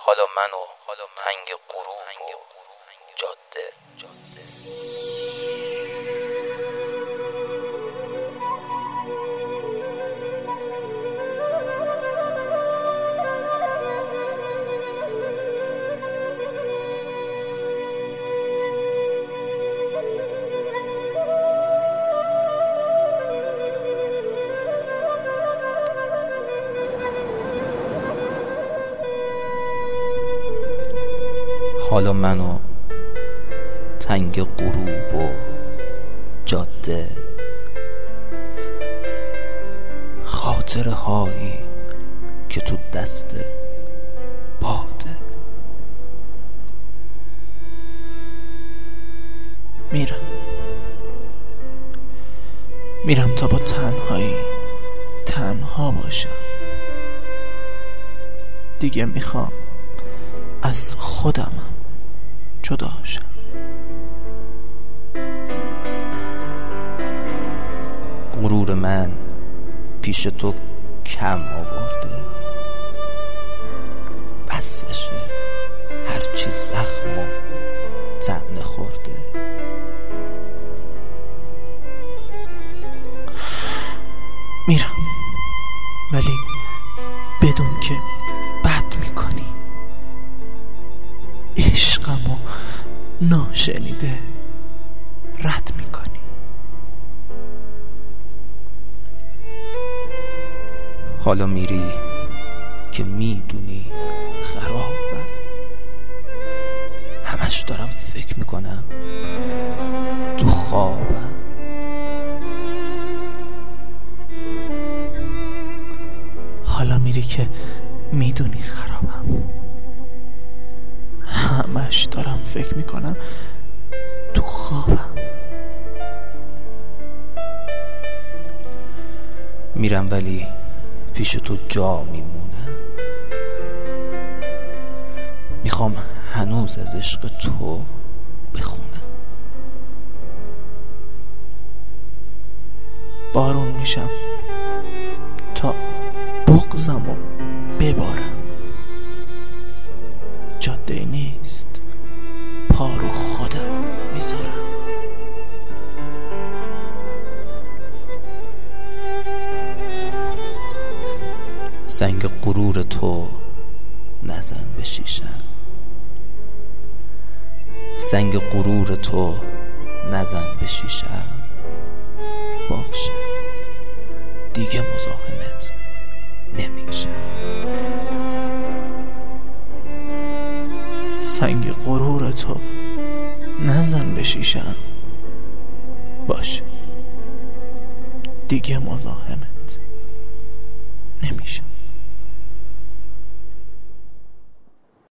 حالا من و تنگ غروب و جاده. حالا من و تنگ غروب و جاده، خاطره هایی که تو دست باده. میرم تا با تنهایی تنها باشم. دیگه میخوام از خودمم جدا شم. غرور من پیش تو کم آورده، بسشه هرچی زخم و طعنه خورده. میرم ولی بدون که بد میکنی، عشقمو ناشنیده رد میکنی. حالا میری که میدونی خرابم، همش دارم فکر میکنم تو خوابم. حالا میری که میدونی خرابم، همش دارم فکر میکنم تو خوابم. میرم ولی پیش تو جا میمونم، میخوام هنوز از عشق تو بخونم. بارون میشم تا بغضمو ببارم. جاده نیست، پا رو خودم میذارم. سنگ غرور تو نزن به شیشم، سنگ غرور تو نزن به شیشم. باشه دیگه مزاحمت نمیشه. سنگ غرور تو نزن به شیشم. باشه دیگه مزاحمت نمیشه.